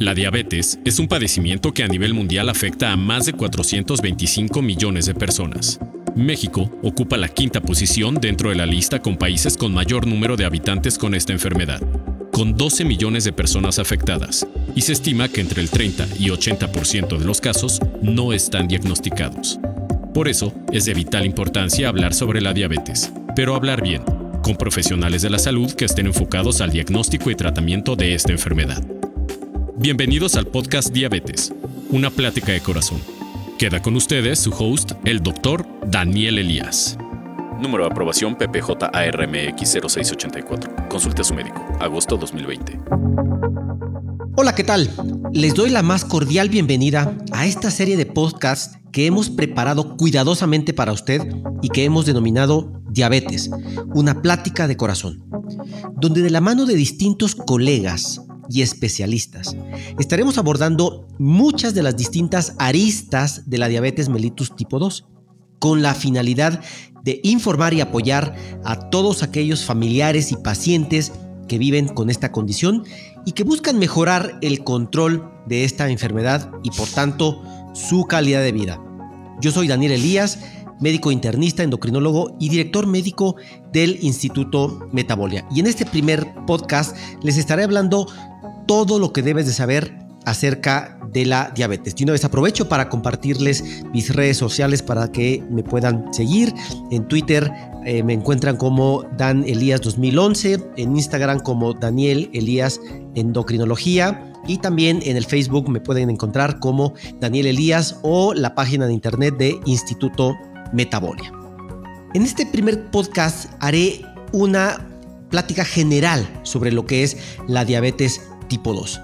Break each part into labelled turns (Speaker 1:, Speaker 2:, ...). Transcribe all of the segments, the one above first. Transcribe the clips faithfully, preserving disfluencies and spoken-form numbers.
Speaker 1: La diabetes es un padecimiento que a nivel mundial afecta a más de cuatrocientos veinticinco millones de personas. México ocupa la quinta posición dentro de la lista con países con mayor número de habitantes con esta enfermedad, con doce millones de personas afectadas, y se estima que entre el treinta y ochenta por ciento de los casos no están diagnosticados. Por eso, es de vital importancia hablar sobre la diabetes, pero hablar bien, con profesionales de la salud que estén enfocados al diagnóstico y tratamiento de esta enfermedad. Bienvenidos al podcast Diabetes, una plática de corazón. Queda con ustedes su host, el doctor Daniel Elías. Número de aprobación P P J A R M X cero seis ochenta y cuatro. Consulte a su médico. Agosto dos mil veinte.
Speaker 2: Hola, ¿qué tal? Les doy la más cordial bienvenida a esta serie de podcasts que hemos preparado cuidadosamente para usted y que hemos denominado Diabetes, una plática de corazón, donde de la mano de distintos colegas y especialistas estaremos abordando muchas de las distintas aristas de la diabetes mellitus tipo dos, con la finalidad de informar y apoyar a todos aquellos familiares y pacientes que viven con esta condición y que buscan mejorar el control de esta enfermedad y por tanto su calidad de vida. Yo soy Daniel Elías, médico internista, endocrinólogo y director médico del Instituto Metabolia. Y en este primer podcast les estaré hablando todo lo que debes de saber acerca de la diabetes. Y una vez aprovecho para compartirles mis redes sociales para que me puedan seguir. En Twitter eh, me encuentran como Dan Elías dos mil once, en Instagram como Daniel Elías Endocrinología y también en el Facebook me pueden encontrar como Daniel Elías o la página de internet de Instituto Metabolia. En este primer podcast haré una plática general sobre lo que es la diabetes tipo dos.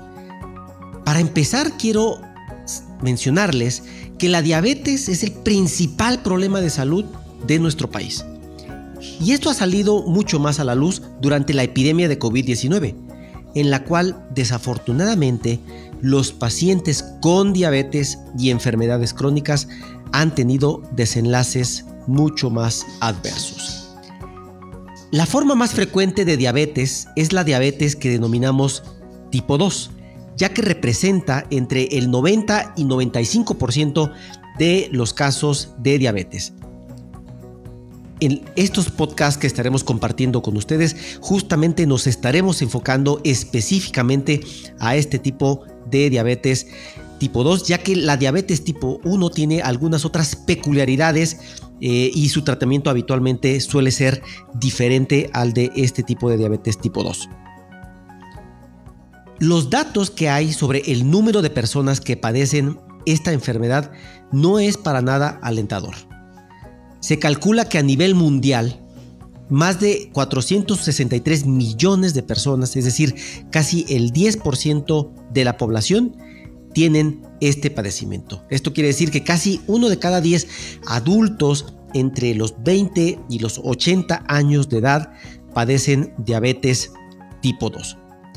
Speaker 2: Para empezar, quiero mencionarles que la diabetes es el principal problema de salud de nuestro país. Y esto ha salido mucho más a la luz durante la epidemia de covid diecinueve, en la cual desafortunadamente los pacientes con diabetes y enfermedades crónicas han tenido desenlaces mucho más adversos. La forma más frecuente de diabetes es la diabetes que denominamos tipo dos, ya que representa entre el noventa y noventa y cinco por ciento de los casos de diabetes. En estos podcasts que estaremos compartiendo con ustedes, justamente nos estaremos enfocando específicamente a este tipo de diabetes tipo dos, ya que la diabetes tipo uno tiene algunas otras peculiaridades eh, y su tratamiento habitualmente suele ser diferente al de este tipo de diabetes tipo dos. Los datos que hay sobre el número de personas que padecen esta enfermedad no es para nada alentador. Se calcula que a nivel mundial, más de cuatrocientos sesenta y tres millones de personas, es decir, casi el diez por ciento de la población, tienen este padecimiento. Esto quiere decir que casi uno de cada diez adultos entre los veinte y los ochenta años de edad padecen diabetes tipo dos.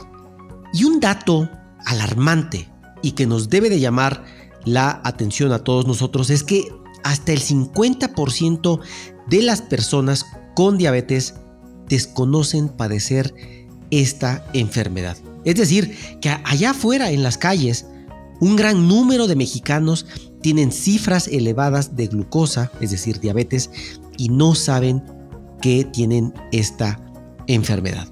Speaker 2: Y un dato alarmante y que nos debe de llamar la atención a todos nosotros es que hasta el cincuenta por ciento de las personas con diabetes desconocen padecer esta enfermedad. Es decir, que allá afuera en las calles, un gran número de mexicanos tienen cifras elevadas de glucosa, es decir, diabetes, y no saben que tienen esta enfermedad.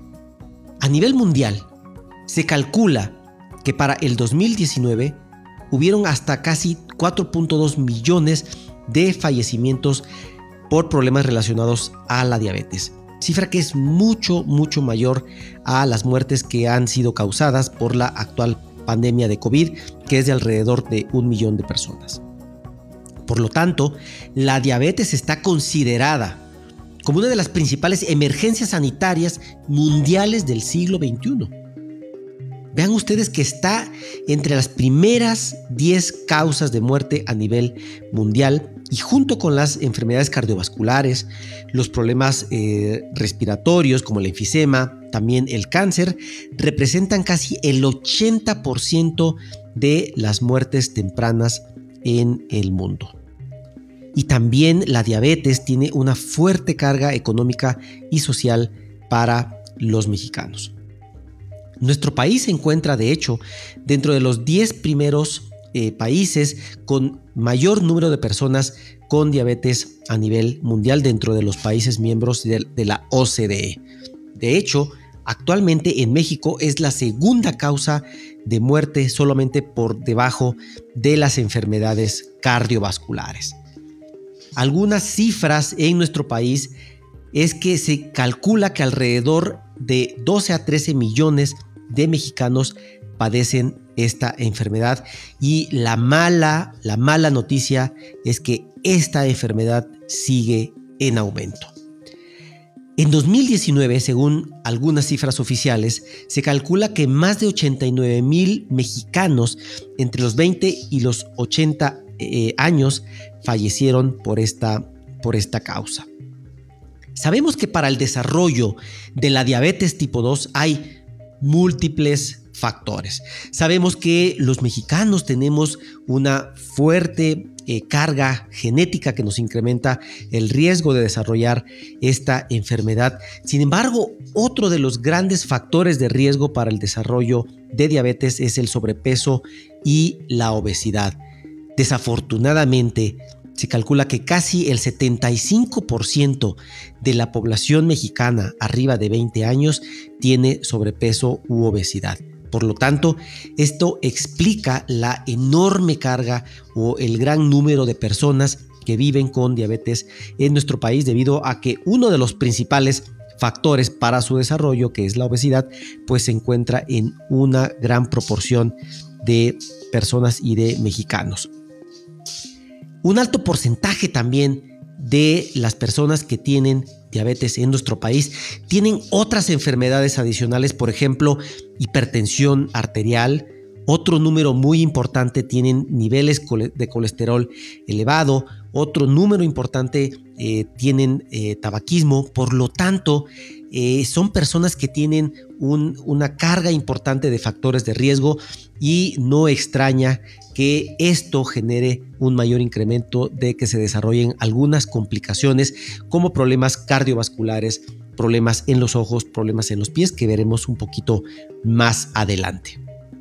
Speaker 2: A nivel mundial, se calcula que para el dos mil diecinueve hubieron hasta casi cuatro punto dos millones de fallecimientos por problemas relacionados a la diabetes, cifra que es mucho, mucho mayor a las muertes que han sido causadas por la actual pandemia de COVID, que es de alrededor de un millón de personas. Por lo tanto, la diabetes está considerada como una de las principales emergencias sanitarias mundiales del siglo veintiuno. Vean ustedes que está entre las primeras diez causas de muerte a nivel mundial y junto con las enfermedades cardiovasculares, los problemas eh, respiratorios como el enfisema, también el cáncer, representan casi el ochenta por ciento de las muertes tempranas en el mundo. Y también la diabetes tiene una fuerte carga económica y social para los mexicanos. Nuestro país se encuentra, de hecho, dentro de los diez primeros eh, países con mayor número de personas con diabetes a nivel mundial dentro de los países miembros de, de la O C D E. De hecho, actualmente en México es la segunda causa de muerte solamente por debajo de las enfermedades cardiovasculares. Algunas cifras en nuestro país es que se calcula que alrededor de doce a trece millones de mexicanos padecen esta enfermedad y la mala, la mala noticia es que esta enfermedad sigue en aumento. En dos mil diecinueve, según algunas cifras oficiales, se calcula que más de ochenta y nueve mil mexicanos entre los veinte y los ochenta eh, años fallecieron por esta, por esta causa. Sabemos que para el desarrollo de la diabetes tipo dos hay múltiples factores. Sabemos que los mexicanos tenemos una fuerte eh, carga genética que nos incrementa el riesgo de desarrollar esta enfermedad. Sin embargo, otro de los grandes factores de riesgo para el desarrollo de diabetes es el sobrepeso y la obesidad. Desafortunadamente, se calcula que casi el setenta y cinco por ciento de la población mexicana arriba de veinte años tiene sobrepeso u obesidad. Por lo tanto, esto explica la enorme carga o el gran número de personas que viven con diabetes en nuestro país debido a que uno de los principales factores para su desarrollo, que es la obesidad, pues se encuentra en una gran proporción de personas y de mexicanos. Un alto porcentaje también de las personas que tienen diabetes en nuestro país tienen otras enfermedades adicionales, por ejemplo, hipertensión arterial. Otro número muy importante tienen niveles de colesterol elevado. Otro número importante eh, tienen eh, tabaquismo. Por lo tanto, eh, son personas que tienen un, una carga importante de factores de riesgo y no extraña que esto genere un mayor incremento de que se desarrollen algunas complicaciones como problemas cardiovasculares, problemas en los ojos, problemas en los pies, que veremos un poquito más adelante.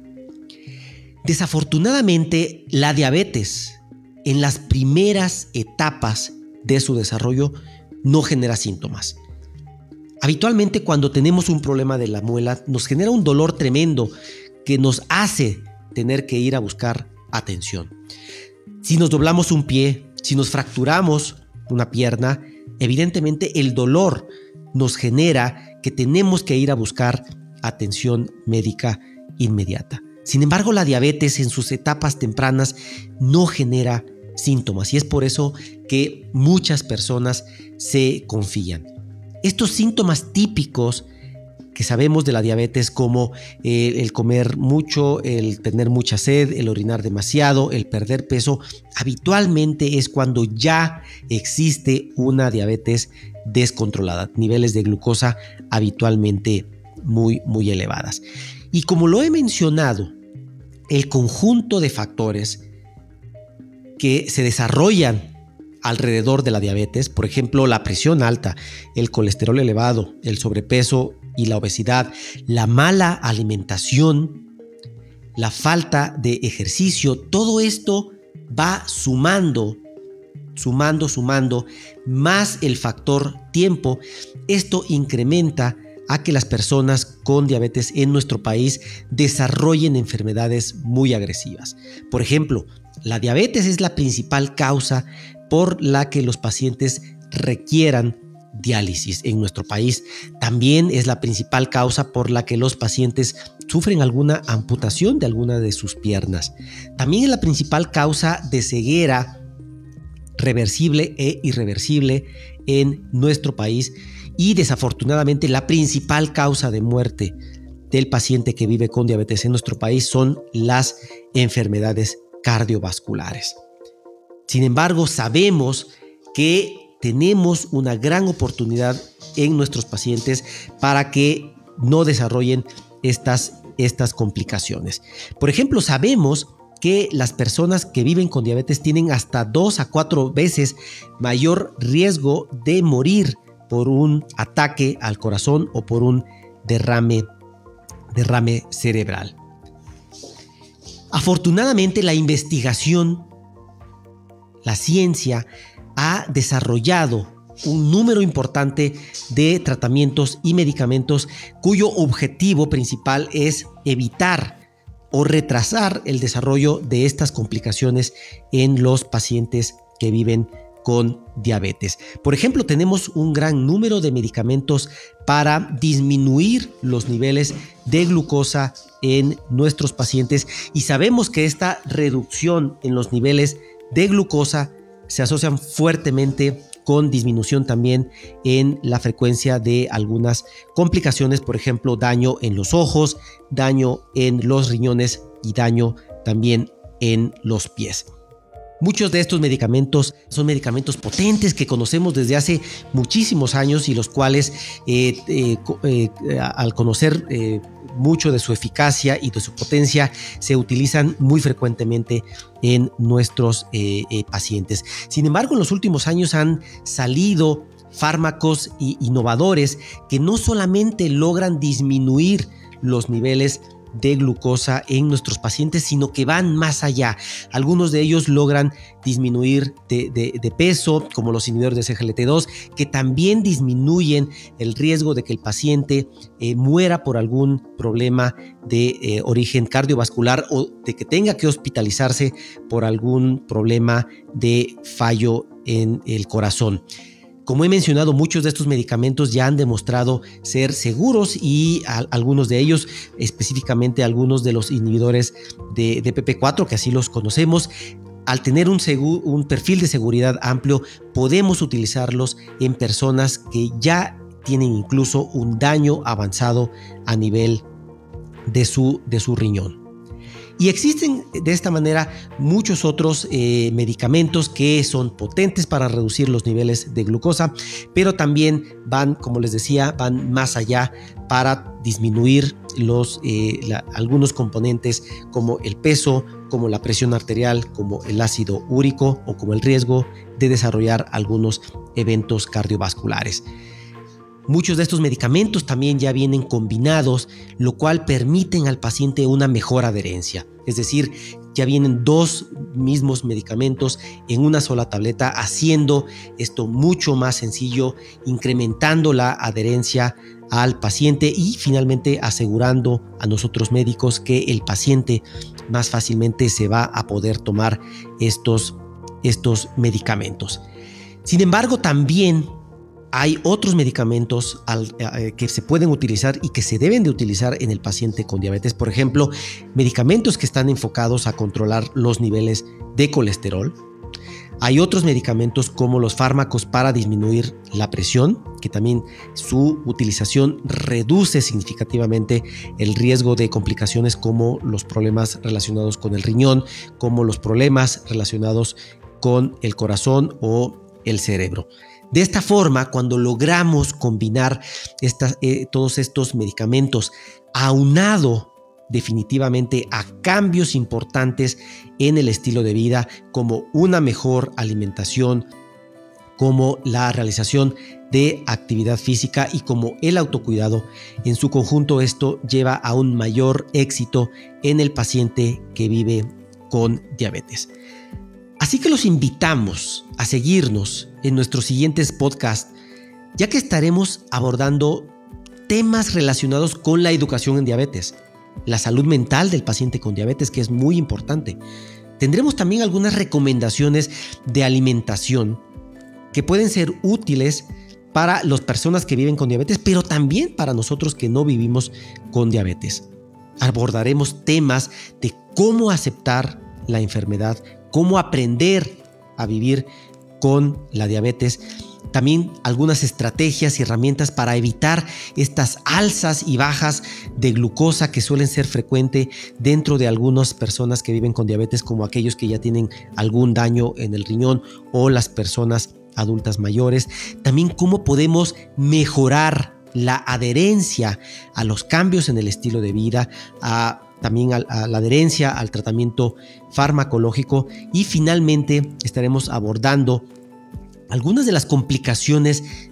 Speaker 2: Desafortunadamente, la diabetes en las primeras etapas de su desarrollo no genera síntomas. Habitualmente, cuando tenemos un problema de la muela, nos genera un dolor tremendo que nos hace tener que ir a buscar atención. Si nos doblamos un pie, si nos fracturamos una pierna, evidentemente el dolor nos genera que tenemos que ir a buscar atención médica inmediata. Sin embargo, la diabetes en sus etapas tempranas no genera síntomas y es por eso que muchas personas se confían. Estos síntomas típicos que sabemos de la diabetes, como eh, el comer mucho, el tener mucha sed, el orinar demasiado, el perder peso, habitualmente es cuando ya existe una diabetes descontrolada, niveles de glucosa habitualmente muy, muy elevadas. Y como lo he mencionado, el conjunto de factores que se desarrollan alrededor de la diabetes, por ejemplo, la presión alta, el colesterol elevado, el sobrepeso y la obesidad, la mala alimentación, la falta de ejercicio, todo esto va sumando, sumando, sumando, más el factor tiempo. Esto incrementa a que las personas con diabetes en nuestro país desarrollen enfermedades muy agresivas. Por ejemplo, la diabetes es la principal causa por la que los pacientes requieran diálisis en nuestro país. También es la principal causa por la que los pacientes sufren alguna amputación de alguna de sus piernas. También es la principal causa de ceguera reversible e irreversible en nuestro país y desafortunadamente la principal causa de muerte del paciente que vive con diabetes en nuestro país son las enfermedades cardiovasculares. Sin embargo, sabemos que tenemos una gran oportunidad en nuestros pacientes para que no desarrollen estas, estas complicaciones. Por ejemplo, sabemos que las personas que viven con diabetes tienen hasta dos a cuatro veces mayor riesgo de morir por un ataque al corazón o por un derrame derrame cerebral. Afortunadamente, la investigación, la ciencia, ha desarrollado un número importante de tratamientos y medicamentos cuyo objetivo principal es evitar o retrasar el desarrollo de estas complicaciones en los pacientes que viven con diabetes. Por ejemplo, tenemos un gran número de medicamentos para disminuir los niveles de glucosa en nuestros pacientes y sabemos que esta reducción en los niveles de glucosa se asocian fuertemente con disminución también en la frecuencia de algunas complicaciones, por ejemplo, daño en los ojos, daño en los riñones y daño también en los pies. Muchos de estos medicamentos son medicamentos potentes que conocemos desde hace muchísimos años y los cuales eh, eh, eh, al conocer eh, mucho de su eficacia y de su potencia se utilizan muy frecuentemente en nuestros eh, eh, pacientes. Sin embargo, en los últimos años han salido fármacos innovadores que no solamente logran disminuir los niveles de glucosa en nuestros pacientes, sino que van más allá. Algunos de ellos logran disminuir de, de, de peso, como los inhibidores de C G L T dos, que también disminuyen el riesgo de que el paciente eh, muera por algún problema de eh, origen cardiovascular o de que tenga que hospitalizarse por algún problema de fallo en el corazón. Como he mencionado, muchos de estos medicamentos ya han demostrado ser seguros y a, algunos de ellos, específicamente algunos de los inhibidores de D P P cuatro, que así los conocemos, al tener un, segu- un perfil de seguridad amplio, podemos utilizarlos en personas que ya tienen incluso un daño avanzado a nivel de su, de su riñón. Y existen de esta manera muchos otros eh, medicamentos que son potentes para reducir los niveles de glucosa, pero también van, como les decía, van más allá para disminuir los, eh, la, algunos componentes como el peso, como la presión arterial, como el ácido úrico o como el riesgo de desarrollar algunos eventos cardiovasculares. Muchos de estos medicamentos también ya vienen combinados, lo cual permiten al paciente una mejor adherencia. Es decir, ya vienen dos mismos medicamentos en una sola tableta, haciendo esto mucho más sencillo, incrementando la adherencia al paciente y finalmente asegurando a nosotros médicos que el paciente más fácilmente se va a poder tomar estos, estos medicamentos. Sin embargo, también hay otros medicamentos al, eh, que se pueden utilizar y que se deben de utilizar en el paciente con diabetes. Por ejemplo, medicamentos que están enfocados a controlar los niveles de colesterol. Hay otros medicamentos como los fármacos para disminuir la presión, que también su utilización reduce significativamente el riesgo de complicaciones como los problemas relacionados con el riñón, como los problemas relacionados con el corazón o el cerebro. De esta forma, cuando logramos combinar estas, eh, todos estos medicamentos aunado definitivamente a cambios importantes en el estilo de vida, como una mejor alimentación, como la realización de actividad física y como el autocuidado, en su conjunto esto lleva a un mayor éxito en el paciente que vive con diabetes. Así que los invitamos a seguirnos en nuestros siguientes podcasts, ya que estaremos abordando temas relacionados con la educación en diabetes, la salud mental del paciente con diabetes, que es muy importante. Tendremos también algunas recomendaciones de alimentación que pueden ser útiles para las personas que viven con diabetes, pero también para nosotros que no vivimos con diabetes. Abordaremos temas de cómo aceptar la enfermedad, cómo aprender a vivir con la diabetes, también algunas estrategias y herramientas para evitar estas alzas y bajas de glucosa que suelen ser frecuentes dentro de algunas personas que viven con diabetes, como aquellos que ya tienen algún daño en el riñón o las personas adultas mayores. También cómo podemos mejorar la adherencia a los cambios en el estilo de vida, a también a, a la adherencia al tratamiento farmacológico y finalmente estaremos abordando algunas de las complicaciones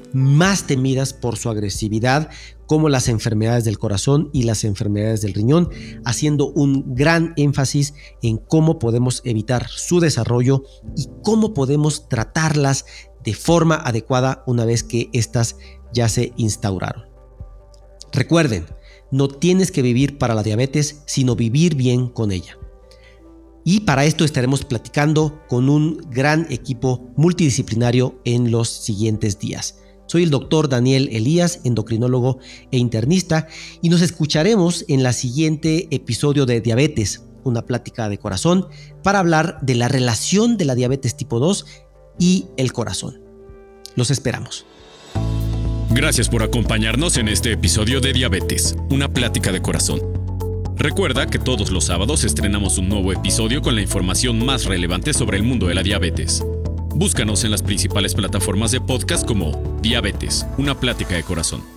Speaker 2: más temidas por su agresividad, como las enfermedades del corazón y las enfermedades del riñón, haciendo un gran énfasis en cómo podemos evitar su desarrollo y cómo podemos tratarlas de forma adecuada una vez que éstas ya se instauraron. Recuerden, no tienes que vivir para la diabetes, sino vivir bien con ella. Y para esto estaremos platicando con un gran equipo multidisciplinario en los siguientes días. Soy el doctor Daniel Elías, endocrinólogo e internista, y nos escucharemos en el siguiente episodio de Diabetes, una plática de corazón, para hablar de la relación de la diabetes tipo dos y el corazón. Los esperamos.
Speaker 1: Gracias por acompañarnos en este episodio de Diabetes, una plática de corazón. Recuerda que todos los sábados estrenamos un nuevo episodio con la información más relevante sobre el mundo de la diabetes. Búscanos en las principales plataformas de podcast como Diabetes, una plática de corazón.